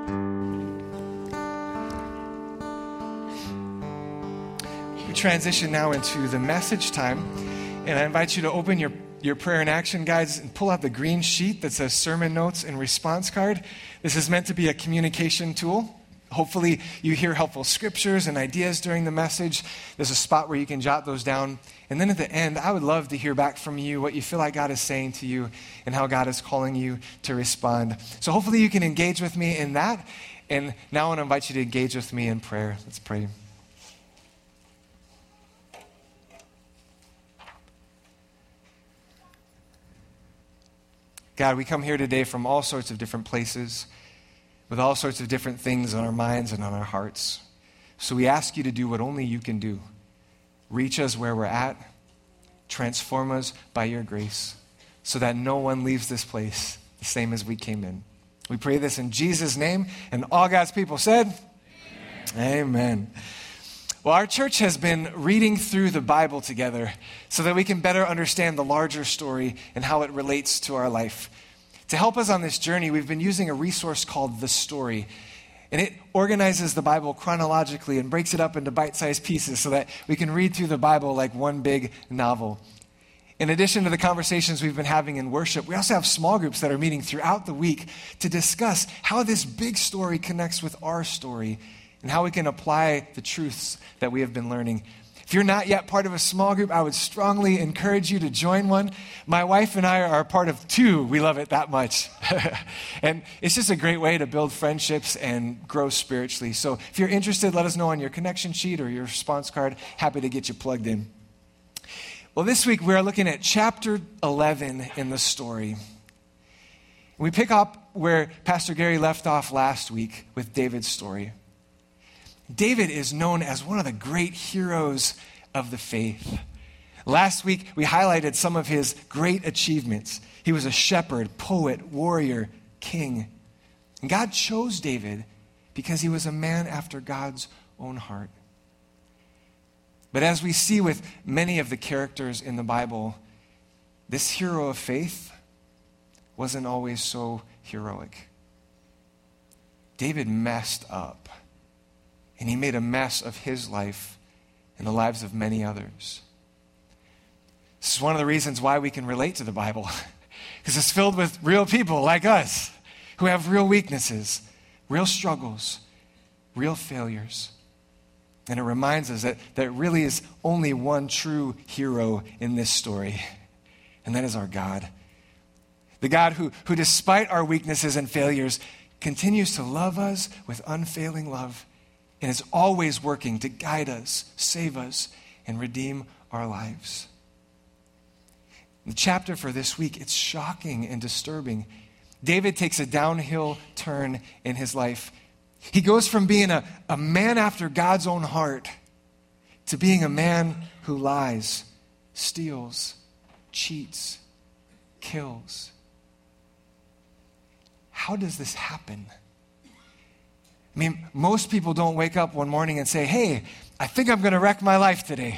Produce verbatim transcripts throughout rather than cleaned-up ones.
We transition now into the message time, and I invite you to open your, your prayer and action guides and pull out the green sheet that says sermon notes and response card. This is meant to be a communication tool. Hopefully you hear helpful scriptures and ideas during the message. There's a spot where you can jot those down. And then at the end, I would love to hear back from you, what you feel like God is saying to you and how God is calling you to respond. So hopefully you can engage with me in that. And now I want to invite you to engage with me in prayer. Let's pray. God, we come here today from all sorts of different places, with all sorts of different things on our minds and on our hearts. So we ask you to do what only you can do. Reach us where we're at. Transform us by your grace so that no one leaves this place the same as we came in. We pray this in Jesus' name, and all God's people said, Amen. Amen. Well, our church has been reading through the Bible together so that we can better understand the larger story and how it relates to our life. To help us on this journey, we've been using a resource called The Story. And it organizes the Bible chronologically and breaks it up into bite-sized pieces so that we can read through the Bible like one big novel. In addition to the conversations we've been having in worship, we also have small groups that are meeting throughout the week to discuss how this big story connects with our story and how we can apply the truths that we have been learning. If you're not yet part of a small group, I would strongly encourage you to join one. My wife and I are part of two. We love it that much. And it's just a great way to build friendships and grow spiritually. So if you're interested, let us know on your connection sheet or your response card. Happy to get you plugged in. Well, this week we are looking at chapter eleven in the story. We pick up where Pastor Gary left off last week with David's story. David is known as one of the great heroes of the faith. Last week, we highlighted some of his great achievements. He was a shepherd, poet, warrior, king. And God chose David because he was a man after God's own heart. But as we see with many of the characters in the Bible, this hero of faith wasn't always so heroic. David messed up. And he made a mess of his life and the lives of many others. This is one of the reasons why we can relate to the Bible. Because it's filled with real people like us who have real weaknesses, real struggles, real failures. And it reminds us that there really is only one true hero in this story. And that is our God. The God who, who despite our weaknesses and failures, continues to love us with unfailing love and is always working to guide us, save us, and redeem our lives. The chapter for this week, it's shocking and disturbing. David takes a downhill turn in his life. He goes from being a, a man after God's own heart to being a man who lies, steals, cheats, kills. How does this happen? I mean, most people don't wake up one morning and say, hey, I think I'm going to wreck my life today.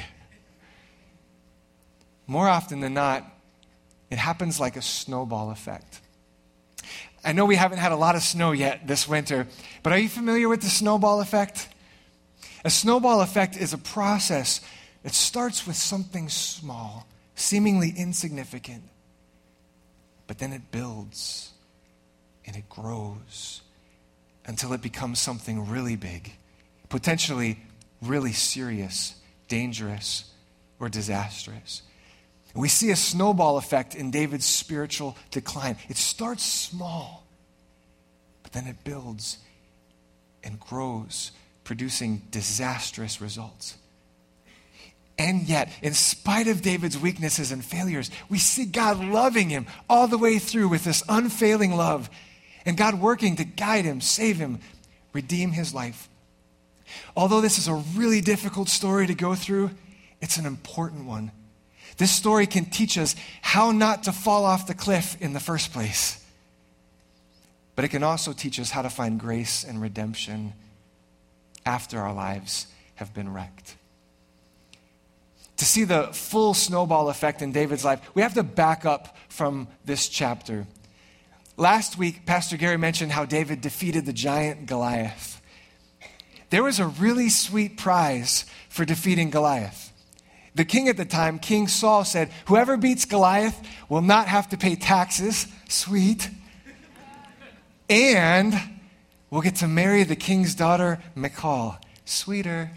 More often than not, it happens like a snowball effect. I know we haven't had a lot of snow yet this winter, but are you familiar with the snowball effect? A snowball effect is a process that starts with something small, seemingly insignificant, but then it builds and it grows until it becomes something really big, potentially really serious, dangerous, or disastrous. And we see a snowball effect in David's spiritual decline. It starts small, but then it builds and grows, producing disastrous results. And yet, in spite of David's weaknesses and failures, we see God loving him all the way through with this unfailing love, and God working to guide him, save him, redeem his life. Although this is a really difficult story to go through, it's an important one. This story can teach us how not to fall off the cliff in the first place. But it can also teach us how to find grace and redemption after our lives have been wrecked. To see the full snowball effect in David's life, we have to back up from this chapter. Last week, Pastor Gary mentioned how David defeated the giant Goliath. There was a really sweet prize for defeating Goliath. The king at the time, King Saul, said, whoever beats Goliath will not have to pay taxes, sweet, and we'll get to marry the king's daughter, Michal, sweeter.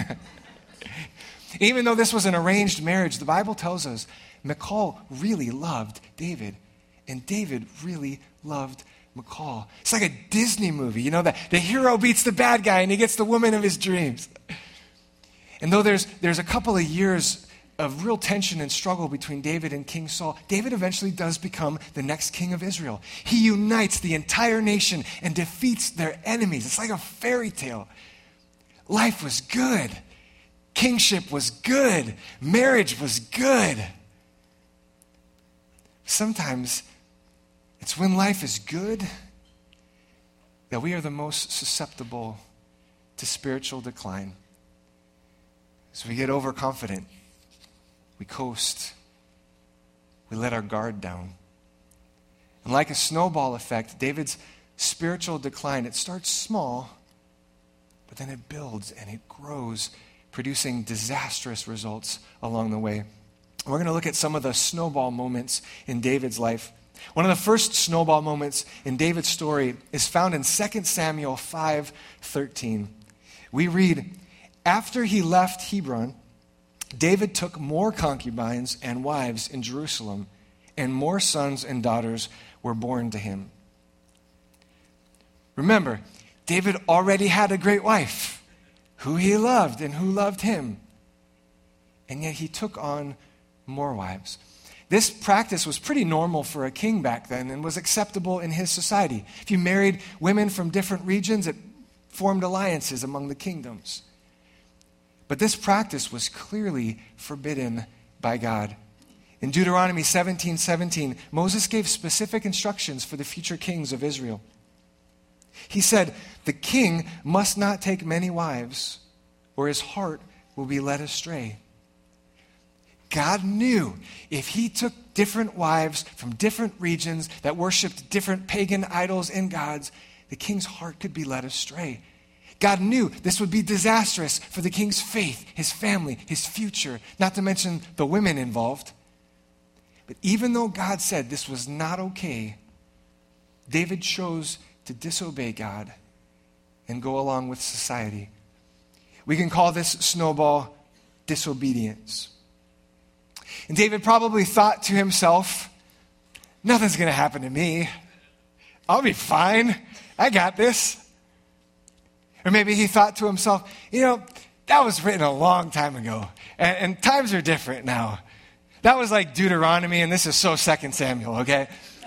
Even though this was an arranged marriage, the Bible tells us Michal really loved David, and David really loved Michal. It's like a Disney movie, you know, the, the hero beats the bad guy and he gets the woman of his dreams. And though there's, there's a couple of years of real tension and struggle between David and King Saul, David eventually does become the next king of Israel. He unites the entire nation and defeats their enemies. It's like a fairy tale. Life was good. Kingship was good. Marriage was good. Sometimes it's when life is good that we are the most susceptible to spiritual decline. So we get overconfident. We coast. We let our guard down. And like a snowball effect, David's spiritual decline, it starts small, but then it builds and it grows, producing disastrous results along the way. We're going to look at some of the snowball moments in David's life. One of the first snowball moments in David's story is found in Second Samuel five thirteen. We read, after he left Hebron, David took more concubines and wives in Jerusalem, and more sons and daughters were born to him. Remember, David already had a great wife, who he loved and who loved him. And yet he took on more wives. This practice was pretty normal for a king back then and was acceptable in his society. If you married women from different regions, it formed alliances among the kingdoms. But this practice was clearly forbidden by God. In Deuteronomy seventeen seventeen, Moses gave specific instructions for the future kings of Israel. He said, the king must not take many wives, or his heart will be led astray. God knew if he took different wives from different regions that worshiped different pagan idols and gods, the king's heart could be led astray. God knew this would be disastrous for the king's faith, his family, his future, not to mention the women involved. But even though God said this was not okay, David chose to disobey God and go along with society. We can call this snowball disobedience. And David probably thought to himself, nothing's going to happen to me. I'll be fine. I got this. Or maybe he thought to himself, you know, that was written a long time ago, and, and times are different now. That was like Deuteronomy, and this is so Second Samuel, okay?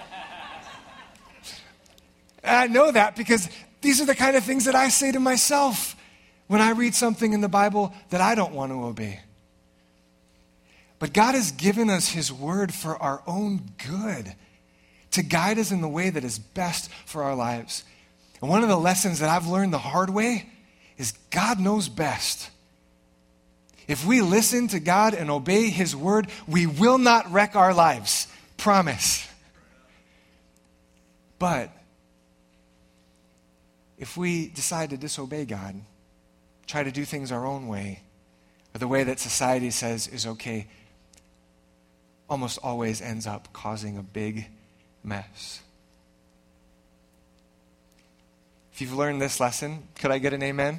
And I know that because these are the kind of things that I say to myself when I read something in the Bible that I don't want to obey. But God has given us his word for our own good, to guide us in the way that is best for our lives. And one of the lessons that I've learned the hard way is God knows best. If we listen to God and obey his word, we will not wreck our lives. Promise. But if we decide to disobey God, try to do things our own way, or the way that society says is okay, almost always ends up causing a big mess. If you've learned this lesson, could I get an amen?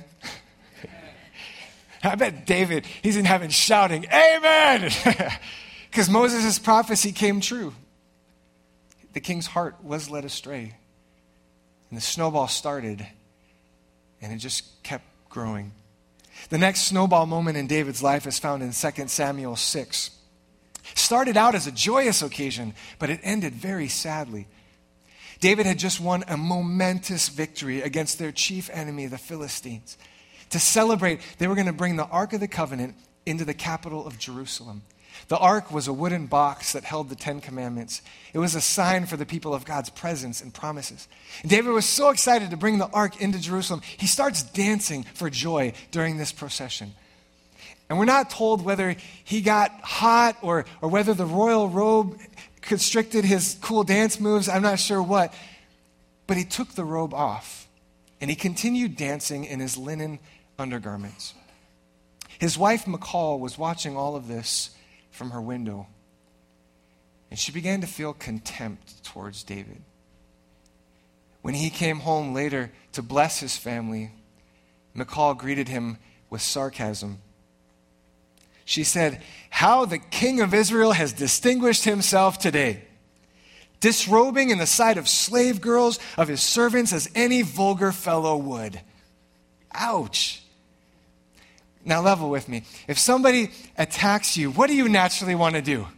I bet David, he's in heaven shouting, amen! Because Moses' prophecy came true. The king's heart was led astray. And the snowball started, and it just kept growing. The next snowball moment in David's life is found in Second Samuel six. It started out as a joyous occasion, but it ended very sadly. David had just won a momentous victory against their chief enemy, the Philistines. To celebrate, they were going to bring the Ark of the Covenant into the capital of Jerusalem. The Ark was a wooden box that held the Ten Commandments. It was a sign for the people of God's presence and promises. And David was so excited to bring the Ark into Jerusalem, he starts dancing for joy during this procession. And we're not told whether he got hot or, or whether the royal robe constricted his cool dance moves. I'm not sure what. But he took the robe off, and he continued dancing in his linen undergarments. His wife, Michal, was watching all of this from her window, and she began to feel contempt towards David. When he came home later to bless his family, Michal greeted him with sarcasm. She said, "How the king of Israel has distinguished himself today, disrobing in the sight of slave girls, of his servants, as any vulgar fellow would." Ouch. Now level with me. If somebody attacks you, what do you naturally want to do?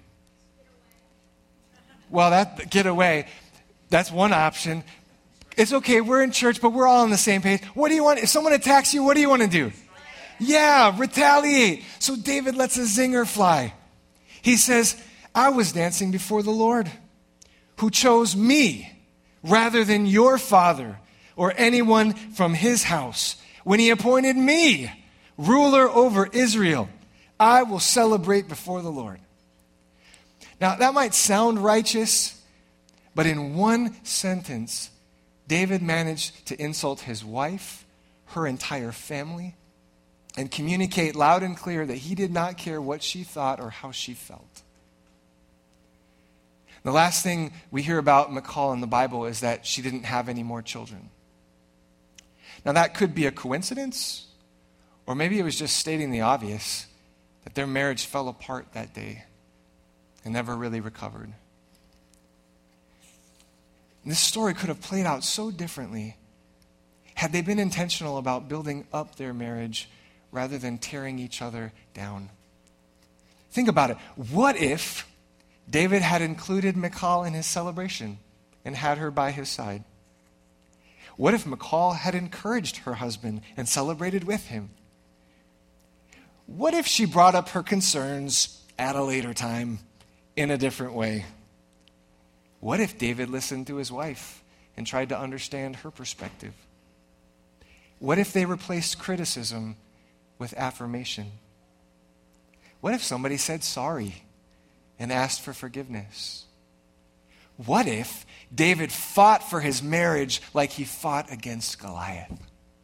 Well, that get away. That's one option. It's okay, we're in church, but we're all on the same page. What do you want? If someone attacks you, what do you want to do? Yeah, retaliate. So David lets a zinger fly. He says, "I was dancing before the Lord, who chose me rather than your father or anyone from his house. When he appointed me ruler over Israel, I will celebrate before the Lord." Now, that might sound righteous, but in one sentence, David managed to insult his wife, her entire family, and communicate loud and clear that he did not care what she thought or how she felt. The last thing we hear about Michal in the Bible is that she didn't have any more children. Now, that could be a coincidence, or maybe it was just stating the obvious, that their marriage fell apart that day and never really recovered. And this story could have played out so differently had they been intentional about building up their marriage rather than tearing each other down. Think about it. What if David had included Michal in his celebration and had her by his side? What if Michal had encouraged her husband and celebrated with him? What if she brought up her concerns at a later time in a different way? What if David listened to his wife and tried to understand her perspective? What if they replaced criticism with affirmation? What if somebody said sorry and asked for forgiveness? What if David fought for his marriage like he fought against Goliath?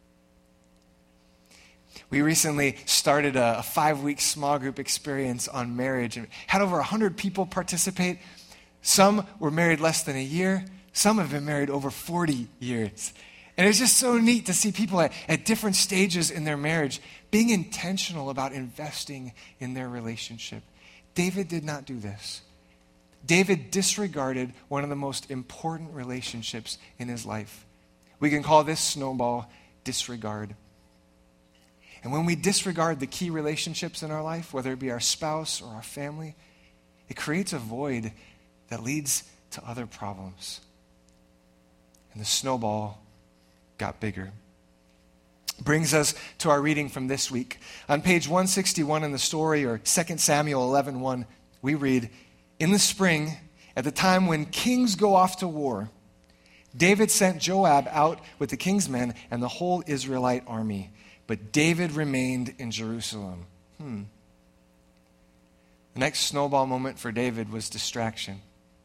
We recently started a, a five-week small group experience on marriage and had over one hundred people participate. Some were married less than a year. Some have been married over forty years. And it's just so neat to see people at, at different stages in their marriage being intentional about investing in their relationship. David did not do this. David disregarded one of the most important relationships in his life. We can call this snowball disregard. And when we disregard the key relationships in our life, whether it be our spouse or our family, it creates a void that leads to other problems. And the snowball got bigger. Brings us to our reading from this week. On page one sixty-one in the story, or Second Samuel eleven one, we read, "In the spring, at the time when kings go off to war, David sent Joab out with the king's men and the whole Israelite army. But David remained in Jerusalem." Hmm. The next snowball moment for David was distraction.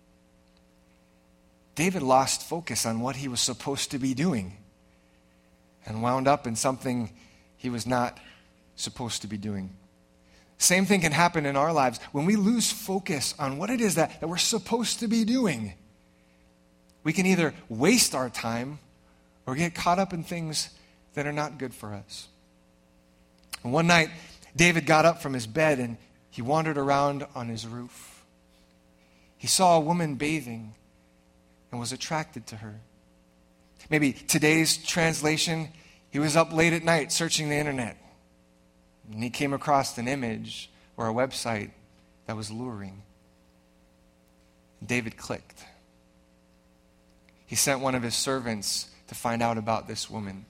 David lost focus on what he was supposed to be doing and wound up in something he was not supposed to be doing. Same thing can happen in our lives when we lose focus on what it is that, that we're supposed to be doing. We can either waste our time or get caught up in things that are not good for us. And one night, David got up from his bed and he wandered around on his roof. He saw a woman bathing and was attracted to her. Maybe today's translation, he was up late at night searching the internet. And he came across an image or a website that was luring. David clicked. He sent one of his servants to find out about this woman.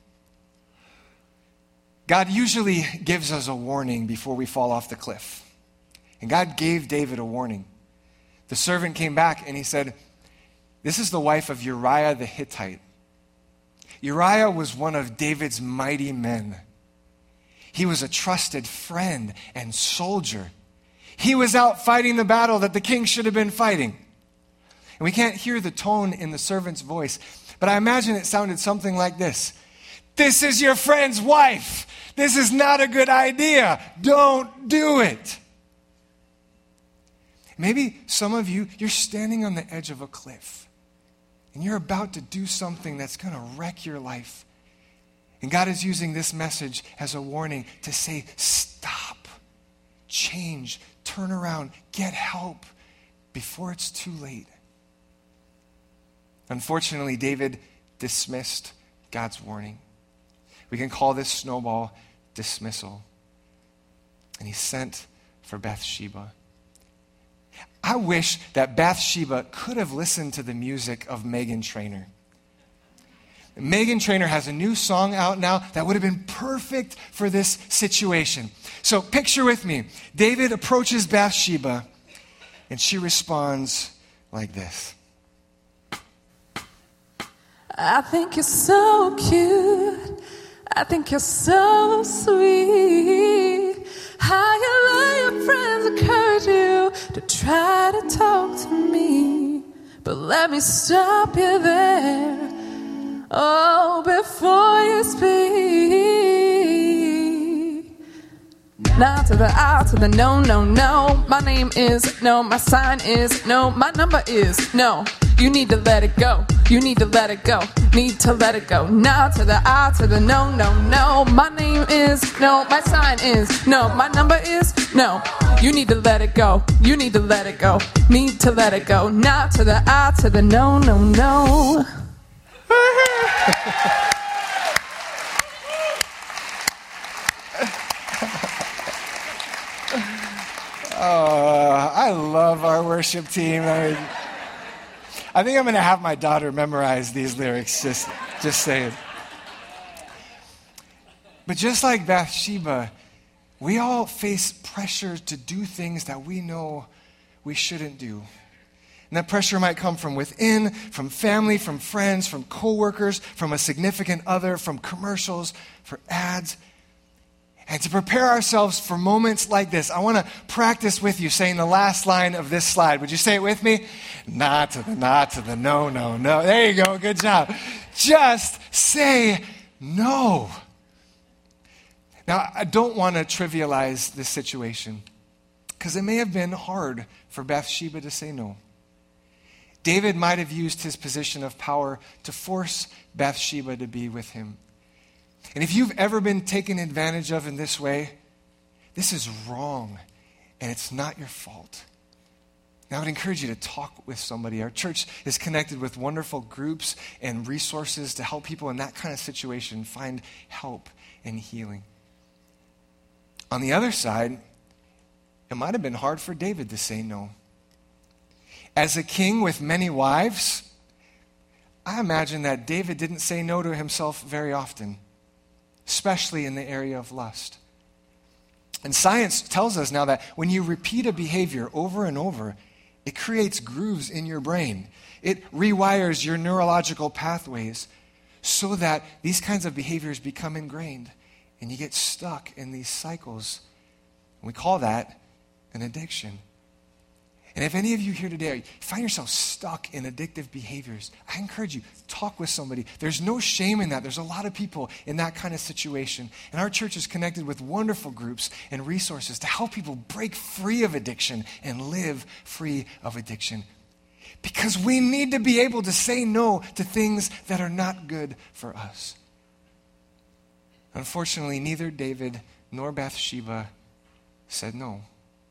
God usually gives us a warning before we fall off the cliff. And God gave David a warning. The servant came back and he said, "This is the wife of Uriah the Hittite." Uriah was one of David's mighty men. He was a trusted friend and soldier. He was out fighting the battle that the king should have been fighting. And we can't hear the tone in the servant's voice, but I imagine it sounded something like this. This is your friend's wife. This is not a good idea. Don't do it. Maybe some of you, you're standing on the edge of a cliff and you're about to do something that's going to wreck your life. And God is using this message as a warning to say, stop, change, turn around, get help before it's too late. Unfortunately, David dismissed God's warning. We can call this snowball dismissal. And he sent for Bathsheba. I wish that Bathsheba could have listened to the music of Meghan Trainor. Meghan Trainor has a new song out now that would have been perfect for this situation. So picture with me. David approaches Bathsheba and she responds like this. I think you're so cute. I think you're so sweet. How you let your friends encourage you to try to talk to me. But let me stop you there. Oh, before you speak. Now to the I, to the no, no, no. My name is no, my sign is no, my number is no. You need to let it go. You need to let it go. Need to let it go. Now to the I, to the no, no, no. My name is no, my sign is no, my number is no. You need to let it go. You need to let it go. Need to let it go. Now to the I, to the no, no, no. Oh, I love our worship team. I, mean, I think I'm going to have my daughter memorize these lyrics, just, just saying. But just like Bathsheba, we all face pressure to do things that we know we shouldn't do. And that pressure might come from within, from family, from friends, from coworkers, from a significant other, from commercials, for ads. And to prepare ourselves for moments like this, I want to practice with you saying the last line of this slide. Would you say it with me? Not to the, not to the, no, no, no. There you go. Good job. Just say no. Now, I don't want to trivialize this situation because it may have been hard for Bathsheba to say no. David might have used his position of power to force Bathsheba to be with him. And if you've ever been taken advantage of in this way, this is wrong, and it's not your fault. Now, I would encourage you to talk with somebody. Our church is connected with wonderful groups and resources to help people in that kind of situation find help and healing. On the other side, it might have been hard for David to say no. As a king with many wives, I imagine that David didn't say no to himself very often, especially in the area of lust. And science tells us now that when you repeat a behavior over and over, it creates grooves in your brain. It rewires your neurological pathways so that these kinds of behaviors become ingrained and you get stuck in these cycles. We call that an addiction. And if any of you here today find yourself stuck in addictive behaviors, I encourage you, talk with somebody. There's no shame in that. There's a lot of people in that kind of situation. And our church is connected with wonderful groups and resources to help people break free of addiction and live free of addiction. Because we need to be able to say no to things that are not good for us. Unfortunately, neither David nor Bathsheba said no.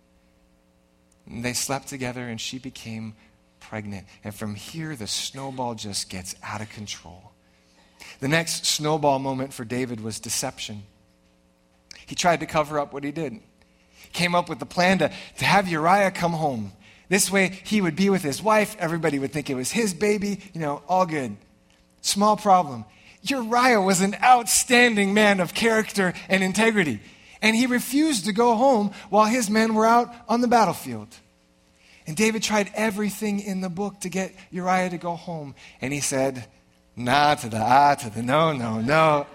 They slept together and she became pregnant. And from here, the snowball just gets out of control. The next snowball moment for David was deception. He tried to cover up what he did. Came up with the plan to, to have Uriah come home. This way, he would be with his wife. Everybody would think it was his baby. You know, all good. Small problem. Uriah was an outstanding man of character and integrity. And he refused to go home while his men were out on the battlefield. And David tried everything in the book to get Uriah to go home. And he said, nah to the ah to the no, no, no.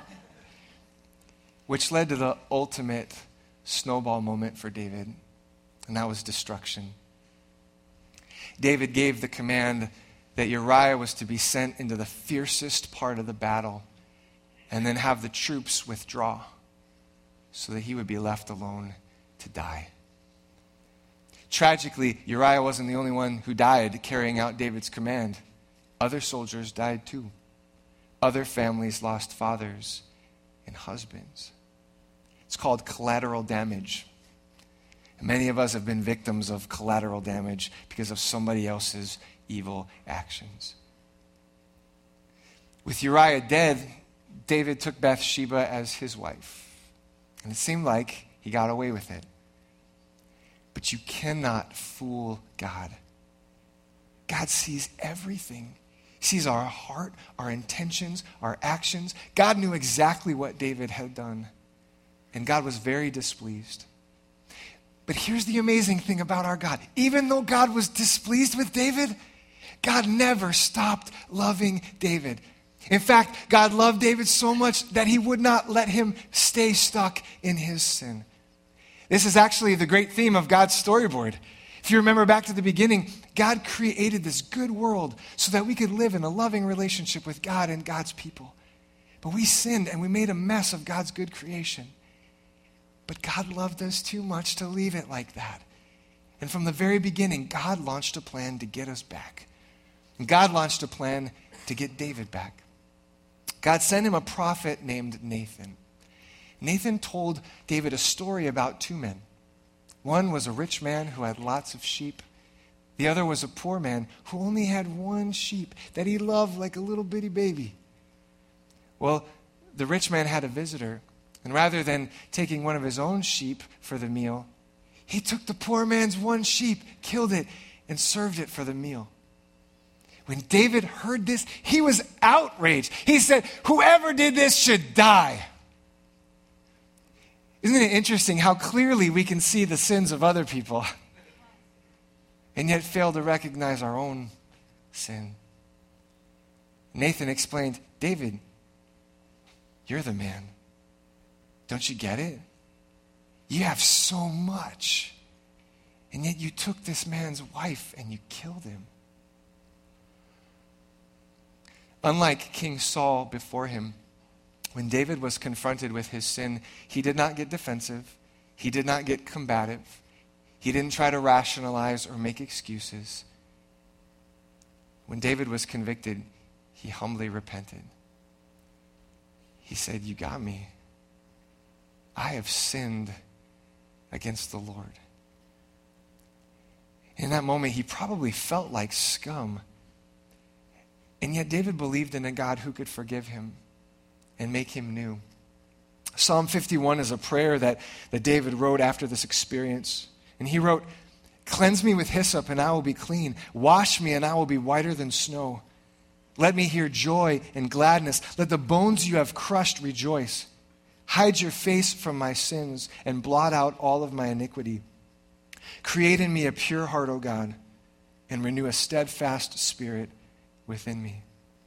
Which led to the ultimate snowball moment for David. And that was destruction. David gave the command that Uriah was to be sent into the fiercest part of the battle and then have the troops withdraw so that he would be left alone to die. Tragically, Uriah wasn't the only one who died carrying out David's command. Other soldiers died too. Other families lost fathers and husbands. It's called collateral damage. And many of us have been victims of collateral damage because of somebody else's evil actions. With Uriah dead, David took Bathsheba as his wife. And it seemed like he got away with it. But you cannot fool God. God sees everything. He sees our heart, our intentions, our actions. God knew exactly what David had done. And God was very displeased. But here's the amazing thing about our God. Even though God was displeased with David, God never stopped loving David. In fact, God loved David so much that he would not let him stay stuck in his sin. This is actually the great theme of God's storyboard. If you remember back to the beginning, God created this good world so that we could live in a loving relationship with God and God's people. But we sinned and we made a mess of God's good creation. But God loved us too much to leave it like that. And from the very beginning, God launched a plan to get us back. And God launched a plan to get David back. God sent him a prophet named Nathan. Nathan told David a story about two men. One was a rich man who had lots of sheep. The other was a poor man who only had one sheep that he loved like a little bitty baby. Well, the rich man had a visitor, and rather than taking one of his own sheep for the meal, he took the poor man's one sheep, killed it, and served it for the meal. When David heard this, he was outraged. He said, "Whoever did this should die." Isn't it interesting how clearly we can see the sins of other people and yet fail to recognize our own sin? Nathan explained, "David, you're the man. Don't you get it? You have so much, and yet you took this man's wife and you killed him." Unlike King Saul before him, when David was confronted with his sin, he did not get defensive. He did not get combative. He didn't try to rationalize or make excuses. When David was convicted, he humbly repented. He said, "You got me. I have sinned against the Lord." In that moment, he probably felt like scum. And yet David believed in a God who could forgive him and make him new. Psalm fifty-one is a prayer that, that David wrote after this experience. And he wrote, "Cleanse me with hyssop and I will be clean. Wash me and I will be whiter than snow. Let me hear joy and gladness. Let the bones you have crushed rejoice. Hide your face from my sins and blot out all of my iniquity. Create in me a pure heart, O God, and renew a steadfast spirit within me."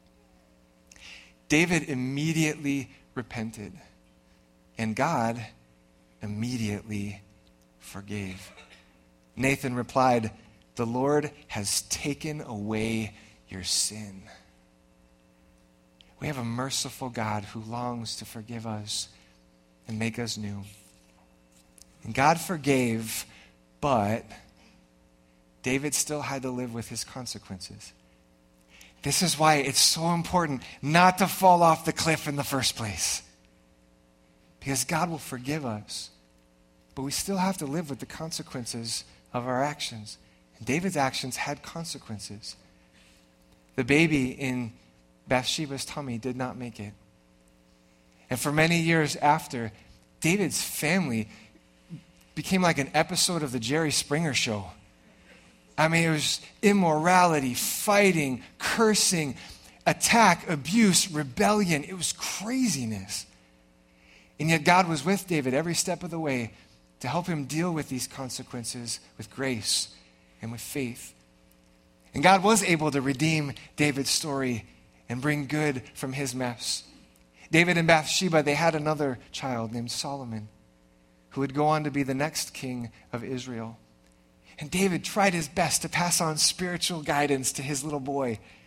David immediately repented, and God immediately forgave. Nathan replied, "The Lord has taken away your sin." We have a merciful God who longs to forgive us and make us new. And God forgave, but David still had to live with his consequences. This is why it's so important not to fall off the cliff in the first place. Because God will forgive us, but we still have to live with the consequences of our actions. And David's actions had consequences. The baby in Bathsheba's tummy did not make it. And for many years after, David's family became like an episode of the Jerry Springer Show. I mean, it was immorality, fighting, cursing, attack, abuse, rebellion. It was craziness. And yet God was with David every step of the way to help him deal with these consequences with grace and with faith. And God was able to redeem David's story and bring good from his mess. David and Bathsheba, they had another child named Solomon, who would go on to be the next king of Israel. And David tried his best to pass on spiritual guidance to his little boy.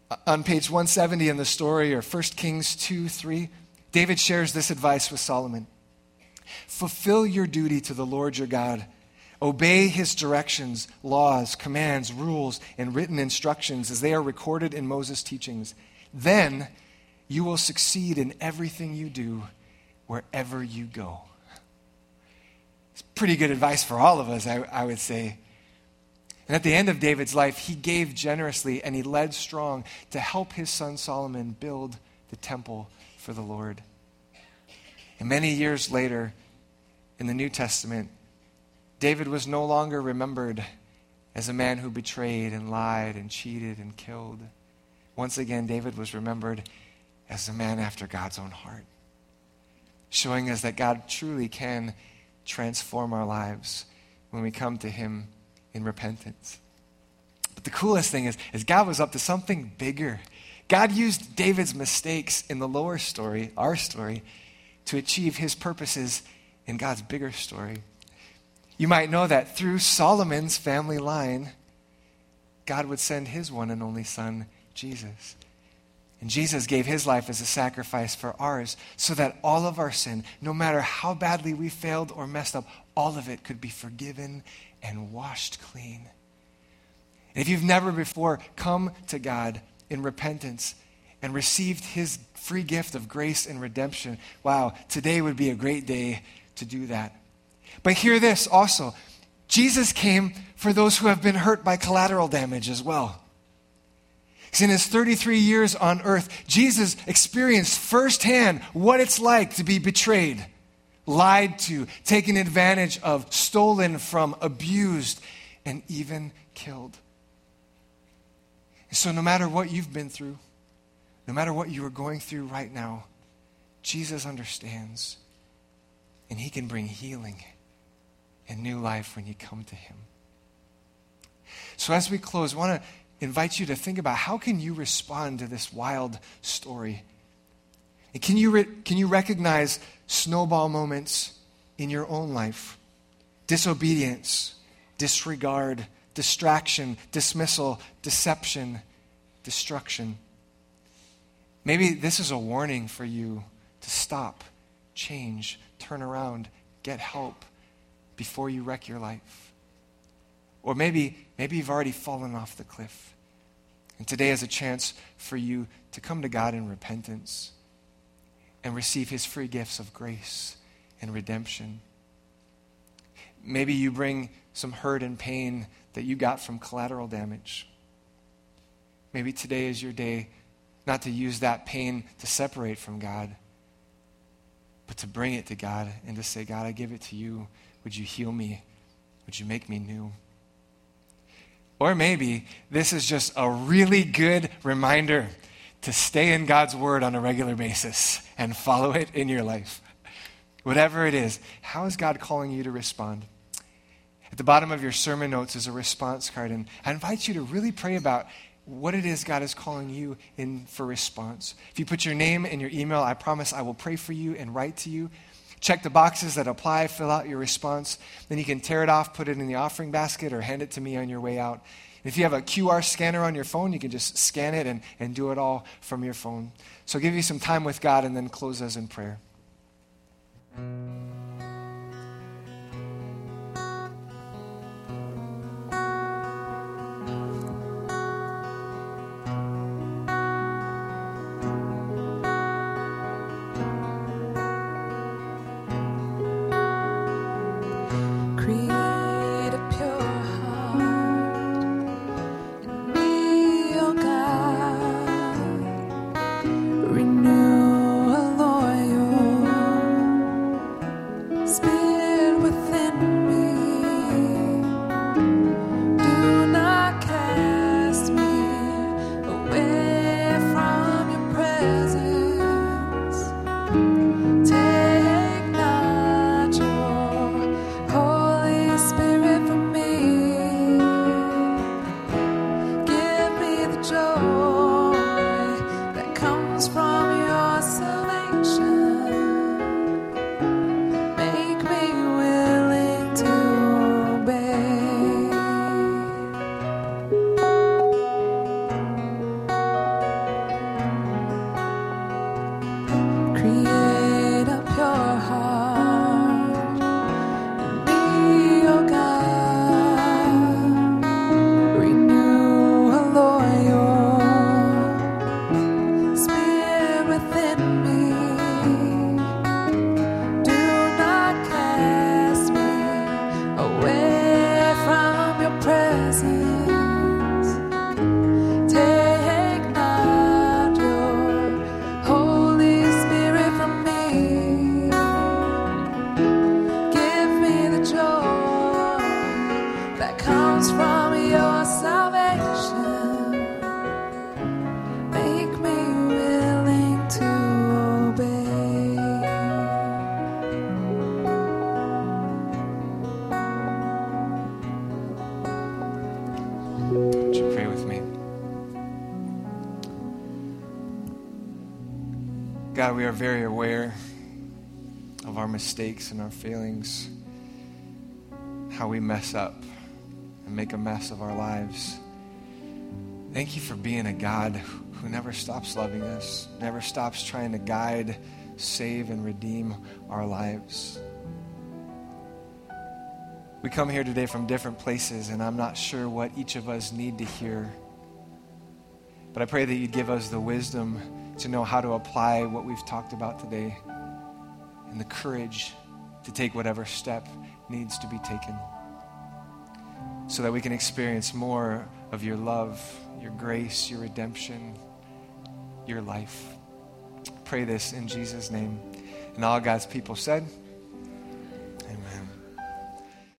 On page one seventy in the story, or First Kings two, three, David shares this advice with Solomon. Fulfill your duty to the Lord your God. Obey his directions, laws, commands, rules, and written instructions as they are recorded in Moses' teachings. Then you will succeed in everything you do, wherever you go. It's pretty good advice for all of us, I, I would say. And at the end of David's life, he gave generously and he led strong to help his son Solomon build the temple for the Lord. And many years later, in the New Testament, David was no longer remembered as a man who betrayed and lied and cheated and killed. Once again, David was remembered as a man after God's own heart, showing us that God truly can transform our lives when we come to him in repentance. But the coolest thing is, is God was up to something bigger. God used David's mistakes in the lower story, our story, to achieve his purposes in God's bigger story. You might know that through Solomon's family line, God would send his one and only son, Jesus. And Jesus gave his life as a sacrifice for ours so that all of our sin, no matter how badly we failed or messed up, all of it could be forgiven and washed clean. And if you've never before come to God in repentance and received his free gift of grace and redemption, wow, today would be a great day to do that. But hear this also. Jesus came for those who have been hurt by collateral damage as well. In his thirty-three years on earth, Jesus experienced firsthand what it's like to be betrayed, lied to, taken advantage of, stolen from, abused, and even killed. And so no matter what you've been through, no matter what you are going through right now, Jesus understands, and he can bring healing and new life when you come to him. So as we close, I want to invite you to think about how can you respond to this wild story? And can you re- can you recognize snowball moments in your own life? Disobedience, disregard, distraction, dismissal, deception, destruction. Maybe this is a warning for you to stop, change, turn around, get help before you wreck your life. Or maybe, maybe you've already fallen off the cliff. And today is a chance for you to come to God in repentance and receive his free gifts of grace and redemption. Maybe you bring some hurt and pain that you got from collateral damage. Maybe today is your day not to use that pain to separate from God, but to bring it to God and to say, God, I give it to you. Would you heal me? Would you make me new? Or maybe this is just a really good reminder to stay in God's word on a regular basis and follow it in your life. Whatever it is, how is God calling you to respond? At the bottom of your sermon notes is a response card, and I invite you to really pray about what it is God is calling you in for response. If you put your name and your email, I promise I will pray for you and write to you. Check the boxes that apply, fill out your response. Then you can tear it off, put it in the offering basket, or hand it to me on your way out. If you have a Q R scanner on your phone, you can just scan it and, and do it all from your phone. So give you some time with God and then close us in prayer. God, we are very aware of our mistakes and our failings, how we mess up and make a mess of our lives. Thank you for being a God who never stops loving us, never stops trying to guide, save, and redeem our lives. We come here today from different places, and I'm not sure what each of us need to hear. But I pray that you'd give us the wisdom to know how to apply what we've talked about today, and the courage to take whatever step needs to be taken, so that we can experience more of your love, your grace, your redemption, your life. Pray this in Jesus' name. And all God's people said,